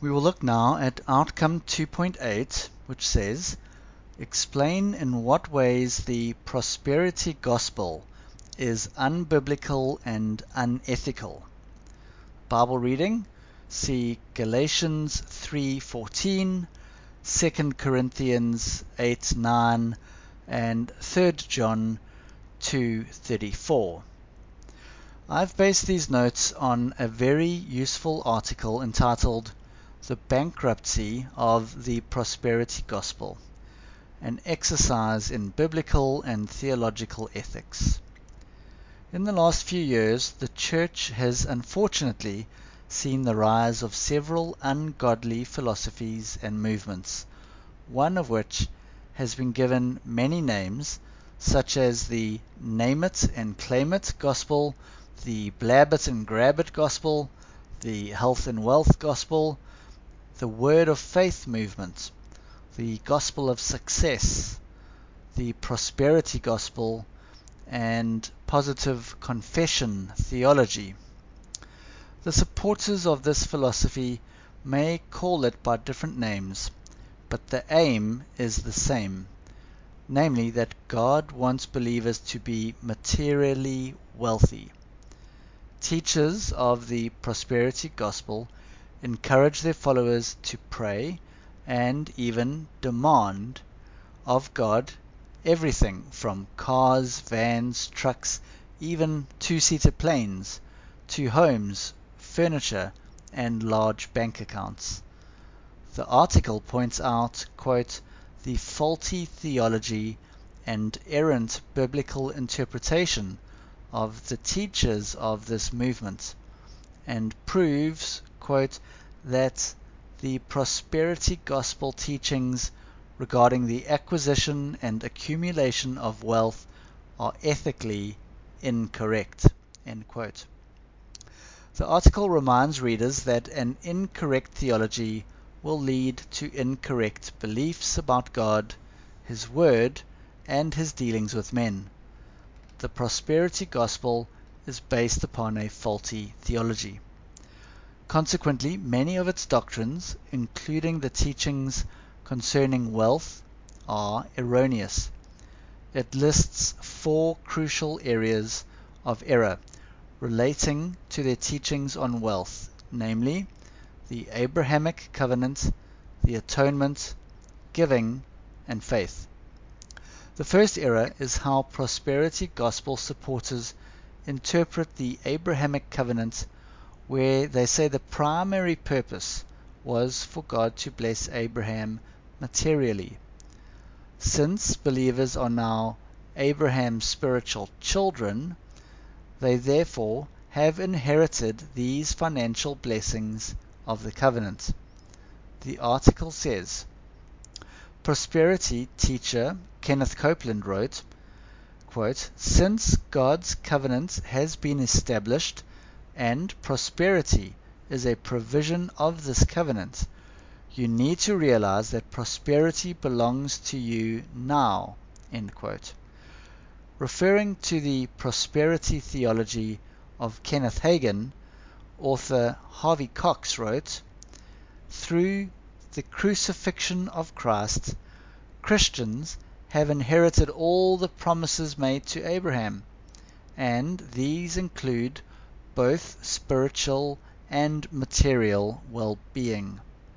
We will look now at outcome 2.8, which says, explain in what ways the prosperity gospel is unbiblical and unethical. Bible reading, see Galatians 3:14, 2 Corinthians 8:9, and 3 John 2:34. I've based these notes on a very useful article entitled The Bankruptcy of the Prosperity Gospel, an exercise in biblical and theological ethics. In the last few years, the Church has unfortunately seen the rise of several ungodly philosophies and movements, one of which has been given many names, such as the name it and claim it gospel, the blab it and grab it gospel, the health and wealth gospel, the word of faith movement, the gospel of success, the prosperity gospel, and positive confession theology. The supporters of this philosophy may call it by different names, but the aim is the same, namely that God wants believers to be materially wealthy. Teachers of the prosperity gospel encourage their followers to pray and even demand of God everything from cars, vans, trucks, even two-seater planes, to homes, furniture, and large bank accounts. The article points out, quote, the faulty theology and errant biblical interpretation of the teachers of this movement, and proves, quote, that the prosperity gospel teachings regarding the acquisition and accumulation of wealth are ethically incorrect, end quote. The article reminds readers that an incorrect theology will lead to incorrect beliefs about God, His Word, and His dealings with men. The prosperity gospel is based upon a faulty theology. Consequently, many of its doctrines, including the teachings concerning wealth, are erroneous. It lists 4 crucial areas of error relating to their teachings on wealth, namely the Abrahamic covenant, the atonement, giving, and faith. The first error is how prosperity gospel supporters interpret the Abrahamic covenant, where they say the primary purpose was for God to bless Abraham materially. Since believers are now Abraham's spiritual children, they therefore have inherited these financial blessings of the covenant. The article says, prosperity teacher Kenneth Copeland wrote, quote, since God's covenant has been established and prosperity is a provision of this covenant, you need to realize that prosperity belongs to you now, end quote. Referring to the prosperity theology of Kenneth Hagin, author Harvey Cox wrote, through the crucifixion of Christ, Christians have inherited all the promises made to Abraham, and these include both spiritual and material well-being.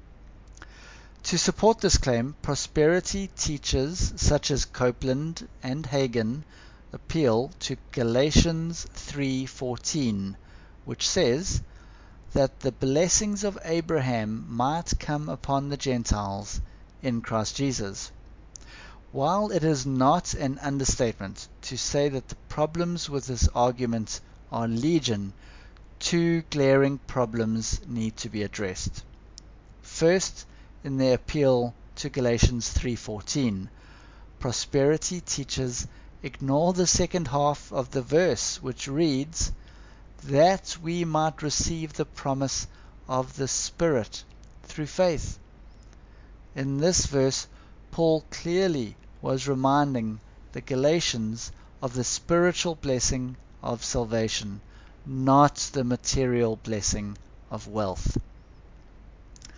To support this claim, prosperity teachers such as Copeland and Hagin appeal to Galatians 3:14, which says that the blessings of Abraham might come upon the Gentiles in Christ Jesus. While it is not an understatement to say that the problems with this argument are legion, 2 glaring problems need to be addressed. First, in their appeal to Galatians 3:14, prosperity teachers ignore the second half of the verse, which reads, that we might receive the promise of the Spirit through faith. In this verse, Paul clearly was reminding the Galatians of the spiritual blessing of salvation, not the material blessing of wealth.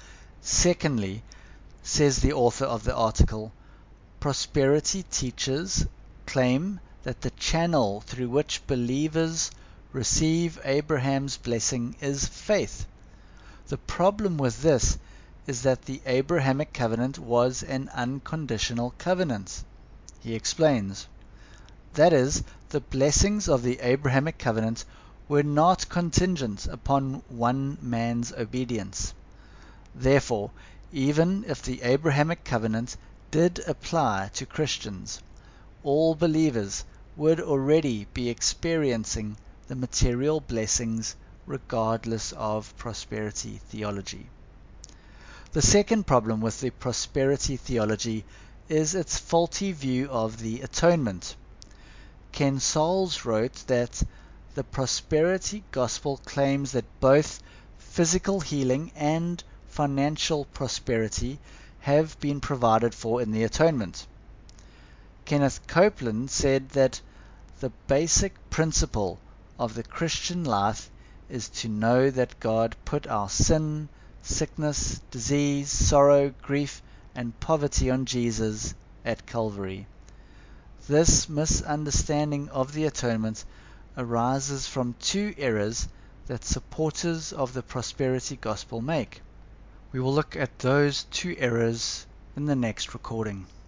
Secondly, says the author of the article, prosperity teachers claim that the channel through which believers receive Abraham's blessing is faith. The problem with this is that the Abrahamic covenant was an unconditional covenant. He explains, that is, the blessings of the Abrahamic covenant were not contingent upon one man's obedience. Therefore, even if the Abrahamic covenant did apply to Christians, all believers would already be experiencing the material blessings regardless of prosperity theology. The second problem with the prosperity theology is its faulty view of the atonement. Ken Sauls wrote that the prosperity gospel claims that both physical healing and financial prosperity have been provided for in the atonement. Kenneth Copeland said that the basic principle of the Christian life is to know that God put our sin, sickness, disease, sorrow, grief, and poverty on Jesus at Calvary. This misunderstanding of the atonement arises from two errors that supporters of the prosperity gospel make. We will look at those two errors in the next recording.